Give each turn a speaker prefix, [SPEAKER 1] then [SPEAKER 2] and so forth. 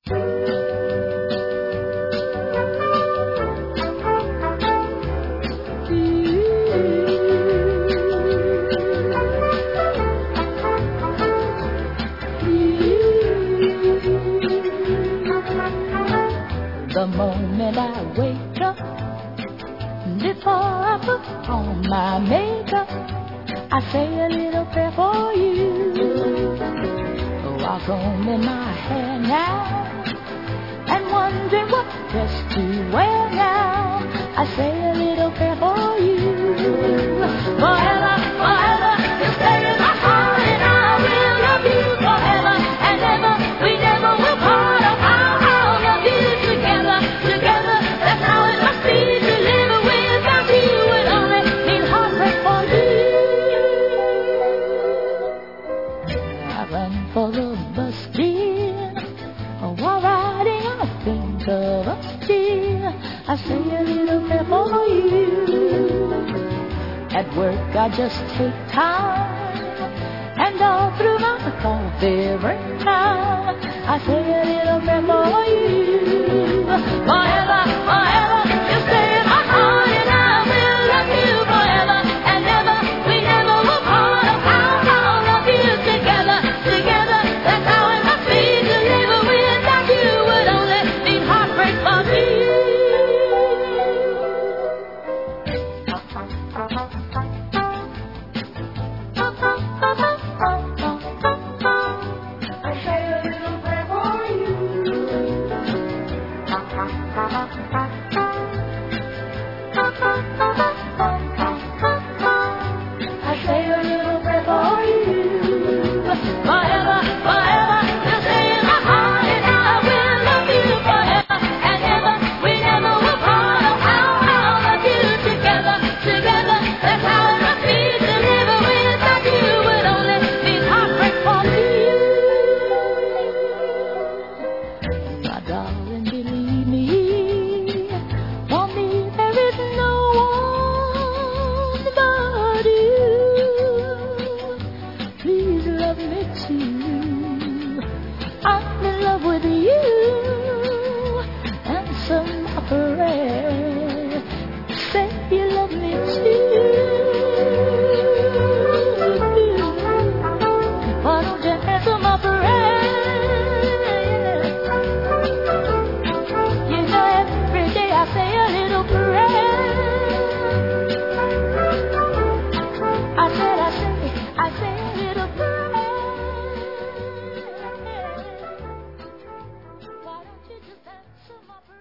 [SPEAKER 1] The moment I wake up, before I put on my makeup, I say a little prayer for you. While combing my hair now and wondering what dress to wear now, I say a little prayer for you. Forever, forever, you'll stay in my heart, and I will love you forever and ever. We never will part. I'll love you together, together. That's how it must be to live without you. It only means heartbreak for you. I run for the bus, dear. While riding, I think of us, dear. I say a little prayer for you. At work, I just take time, and all through my coffee break time, I say a little prayer for you. Forever, forever, you'll stay in my heart, and I will love you forever and ever. We never will part. I'll love you together, together. That's how it must be to live without you. Would only mean heartbreak for me. Why don't you just answer my prayer?